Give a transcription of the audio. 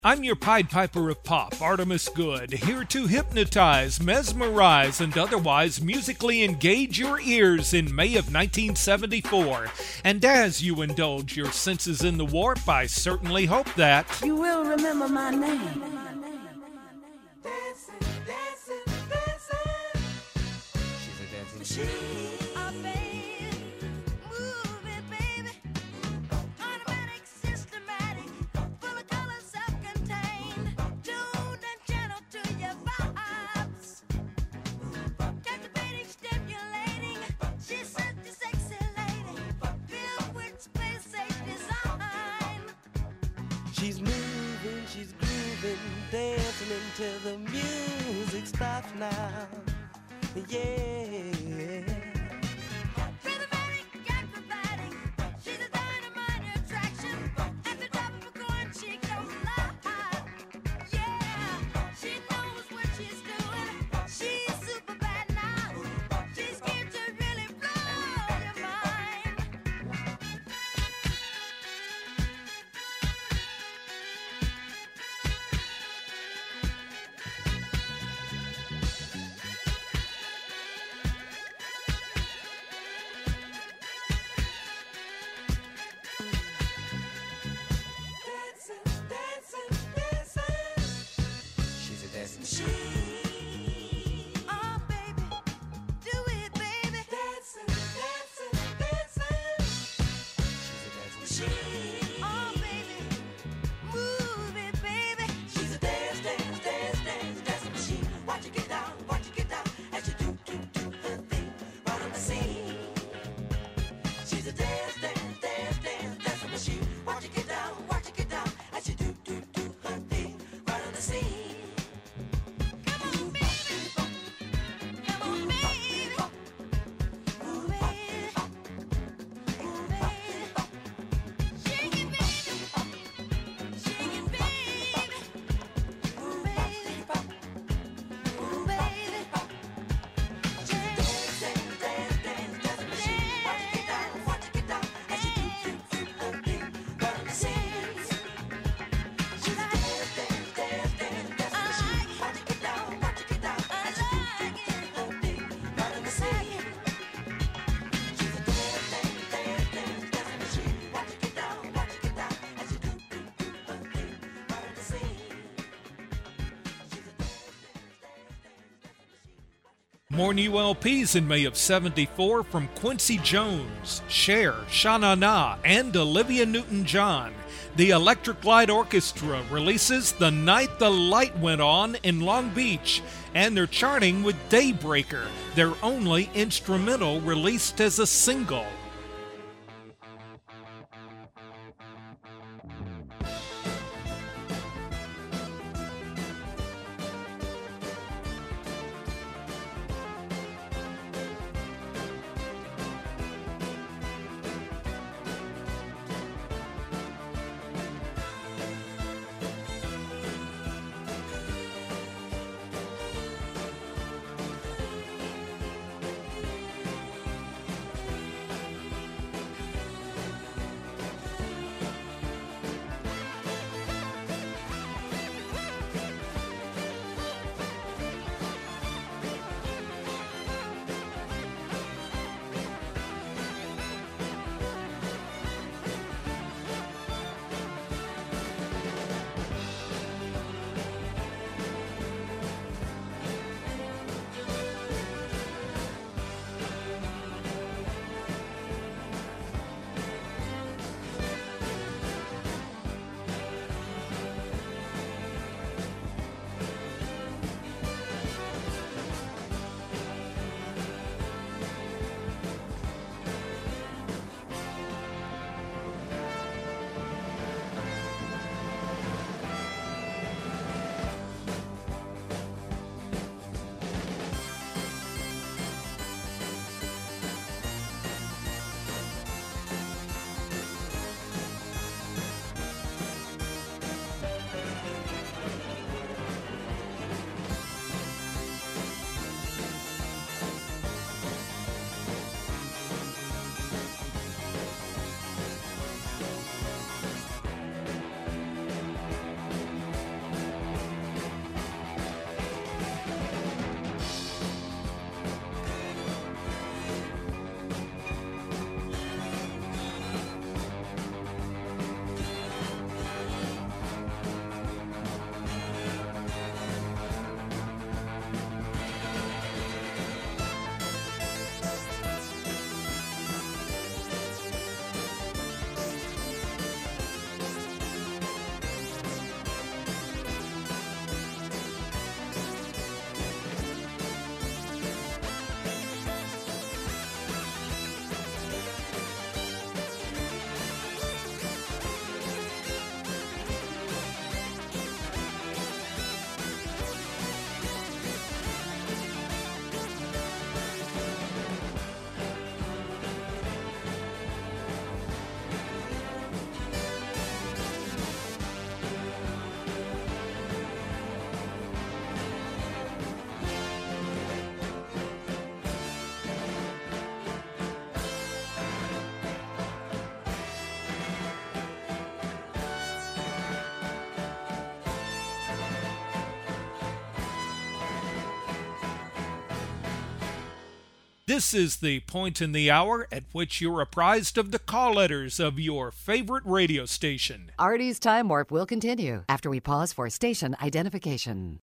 I'm your Pied Piper of Pop, Artemis Good, here to hypnotize, mesmerize, and otherwise musically engage your ears in May of 1974. And as you indulge your senses in the warp, I certainly hope that you will remember my name. Dancing, dancing, dancing. She's a dancing machine. She's moving, she's grooving, dancing until the music stops now. Yeah. Rhythmatic, acrobatic, she's a dynamite attraction. At the top of a coin, she goes live. Yeah, she knows what she's doing. She's super bad now. She's here to really blow your mind. More new LPs in May of 74 from Quincy Jones, Cher, Sha Na Na, and Olivia Newton-John. The Electric Light Orchestra releases The Night the Light Went On in Long Beach, and they're charting with Daybreaker, their only instrumental released as a single. This is the point in the hour at which you're apprised of the call letters of your favorite radio station. Artie's Time Warp will continue after we pause for station identification.